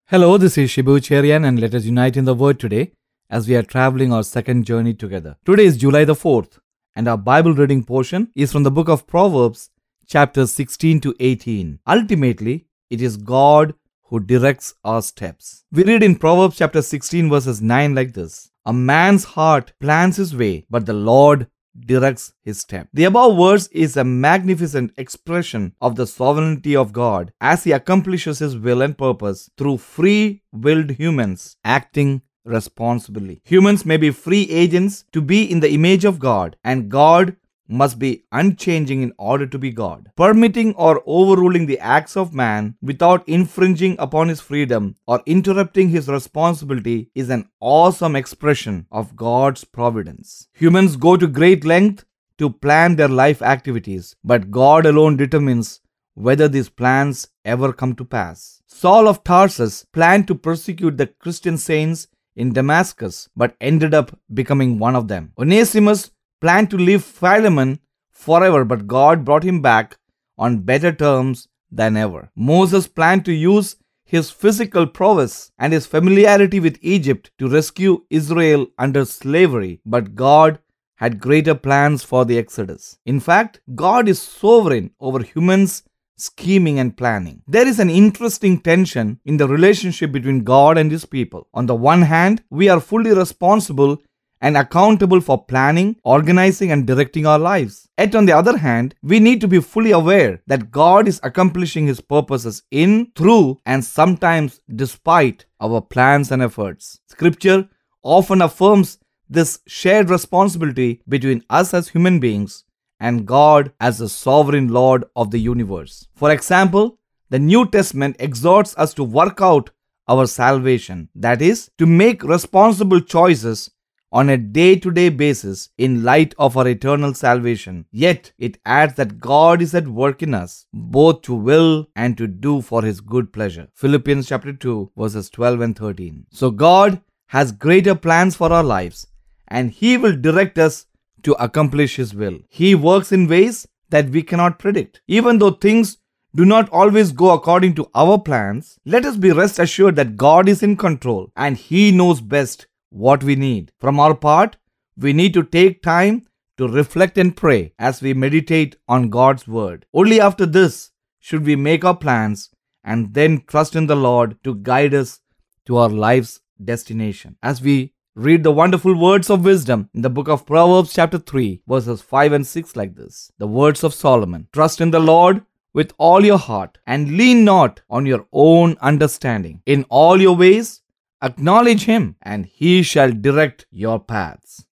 Hello, this is Shibu Cherian, and let us unite in the Word today as we are traveling our second journey together. Today is July the 4th, and our Bible reading portion is from the book of Proverbs, chapters 16 to 18. Ultimately, it is God who directs our steps. We read in Proverbs chapter 16 verses 9 like this: A man's heart plans his way, but the Lord directs his step. The above verse is a magnificent expression of the sovereignty of God as he accomplishes his will and purpose through free-willed humans acting responsibly. Humans may be free agents to be in the image of God, and God must be unchanging in order to be God. Permitting or overruling the acts of man without infringing upon his freedom or interrupting his responsibility is an awesome expression of God's providence. Humans go to great length to plan their life activities, but God alone determines whether these plans ever come to pass. Saul of Tarsus planned to persecute the Christian saints in Damascus, but ended up becoming one of them. Onesimus planned to leave Philemon forever, but God brought him back on better terms than ever. Moses planned to use his physical prowess and his familiarity with Egypt to rescue Israel under slavery, but God had greater plans for the Exodus. In fact, God is sovereign over humans' scheming and planning. There is an interesting tension in the relationship between God and his people. On the one hand, we are fully responsible and accountable for planning, organizing, and directing our lives. Yet on the other hand, we need to be fully aware that God is accomplishing his purposes in, through, and sometimes despite our plans and efforts. Scripture often affirms this shared responsibility between us as human beings and God as the sovereign Lord of the universe. For example, the New Testament exhorts us to work out our salvation, that is, to make responsible choices on a day-to-day basis in light of our eternal salvation. Yet, it adds that God is at work in us, both to will and to do for his good pleasure. Philippians chapter 2, verses 12 and 13. So God has greater plans for our lives, and he will direct us to accomplish his will. He works in ways that we cannot predict. Even though things do not always go according to our plans, let us be rest assured that God is in control, and he knows best what we need. From our part, we need to take time to reflect and pray as we meditate on God's word. Only after this should we make our plans and then trust in the Lord to guide us to our life's destination. As we read the wonderful words of wisdom in the book of Proverbs chapter 3 verses 5 and 6 like this. The words of Solomon: Trust in the Lord with all your heart and lean not on your own understanding. In all your ways acknowledge him, and he shall direct your paths.